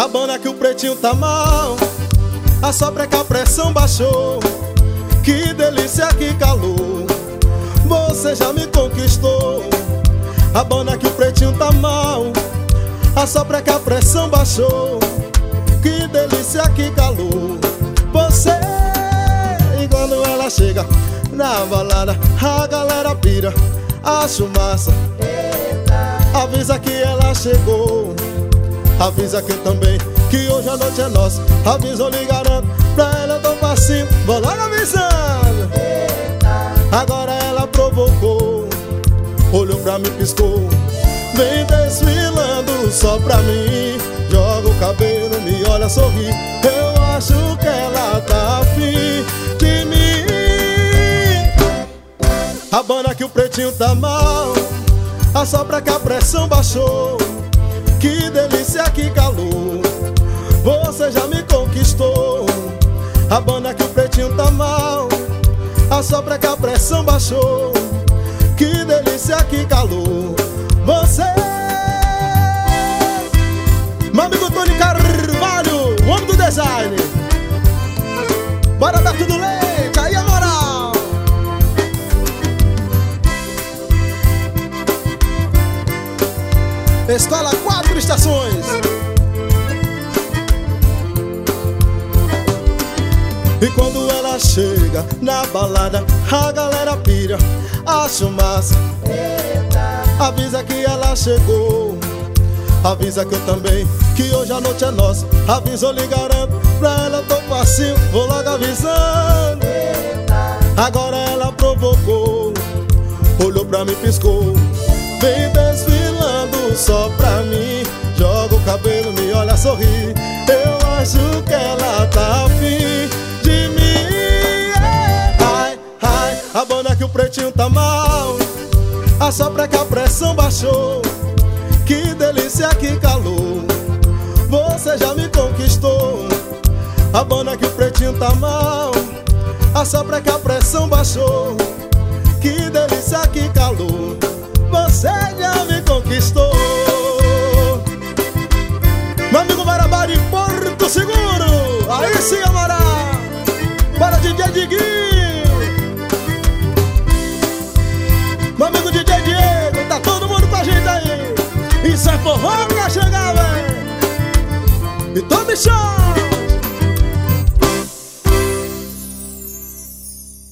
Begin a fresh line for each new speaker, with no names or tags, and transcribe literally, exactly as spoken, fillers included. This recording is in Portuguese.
Abana que o pretinho tá mal, assopra que a pressão baixou. Que delícia, que calor, você já me conquistou. Abana que o pretinho tá mal, assopra que a pressão baixou. Que delícia, que calor, você. E quando ela chega na balada, a galera pira, acho massa. Avisa que ela chegou, avisa que eu também, que hoje a noite é nossa. Avisa, eu lhe garanto, pra ela eu tô facinho, vou logo avisando. Agora ela provocou, olhou pra mim, piscou, vem desfilando só pra mim. Joga o cabelo, me olha, sorri, eu acho que ela tá afim de mim. Abana que o pretinho tá mal, assopra que a pressão baixou. Que delícia, que calor, você já me conquistou. Abana que o pretinho tá mal, assopra que a pressão baixou. Que delícia, que calor, você. Meu amigo Tony Carvalho, o homem do design. Bora dar tudo leite, aí a moral. Escola Quatro Estações. E quando ela chega na balada, a galera pira, acho massa. Avisa que ela chegou, avisa que eu também, que hoje a noite é nossa. Avisa, eu lhe garanto, pra ela eu tô facinho, vou logo avisando. Agora ela provocou, olhou pra mim, piscou, vem desfilando só pra mim. Joga o cabelo, me olha, sorri, eu acho que ela tá afim de mim. Ai, ai, abana que o pretinho tá mal, assopra que a pressão baixou. Que delícia, que calor, você já me conquistou. Abana que o pretinho tá mal, assopra que a pressão baixou. Que delícia, que calor, você já me conquistou. Meu amigo Marabari, Porto Seguro, aí sim, Amará. Para D J Diguinho, meu amigo D J Diego, tá todo mundo com a gente aí. Isso é forró pra chegar, véi. E tome chão.